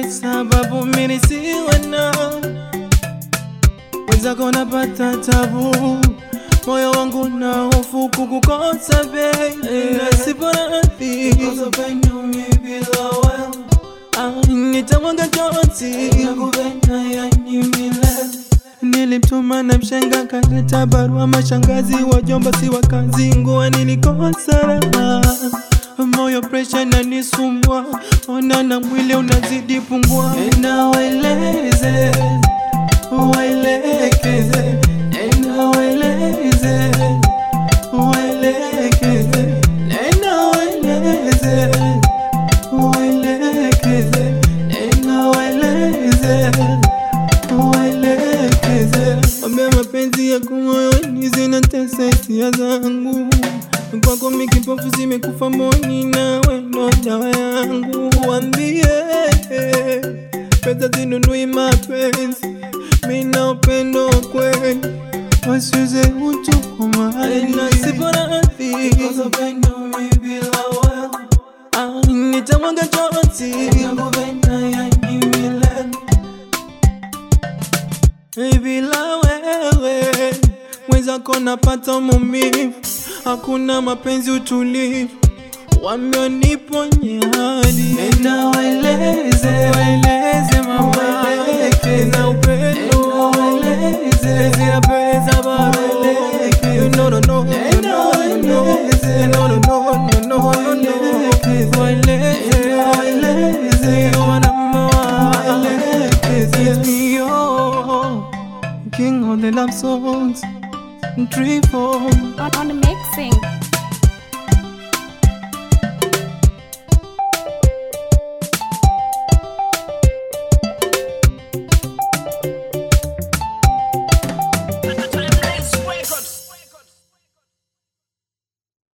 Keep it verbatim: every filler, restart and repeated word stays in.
sababu mimi nisiwe nao. Wenzako napata tabu, moyo wangu na hofu kukukosa baby. Nasipona radhi because of pain you me below well. Ah, nitamwaga chozi nakupenda yani milele. Nilimtuma na mshenga kaleta barua, mashangazi wajomba si wakazi, nguo nilikosa raha. Moyo pressure na nisumbua, ona na mwili unazidi pungua. Enda waeleze, waelekeze. Enda waeleze, waelekeze. Enda waeleze, waelekeze. Enda waeleze, waelekeze. Wambia mapenzi yako moyoni zinatesa hisia zangu. Kwako mimi kipofu zimekufa moyoni, nawe ndo dawa yangu. Wambie pesa zinunui mapenzi, mimi na upendo kweli, wasiuze utu kwa mahali. Nasipona radhi because of pain you me below well. Ah, nitamwaga chozi nakupenda yani milele. Bila wewe wenzako napata maumivu, hakuna mapenzi utulivu, wameniponya hadi. Nenda waeleze, waeleze mama, waeleze upendo, waeleze zile pesa bado. No no no, nenda waeleze, no no no no no no, waeleze, waeleze wanama, waeleze yo, king of the love songs, three four on, on the mixing.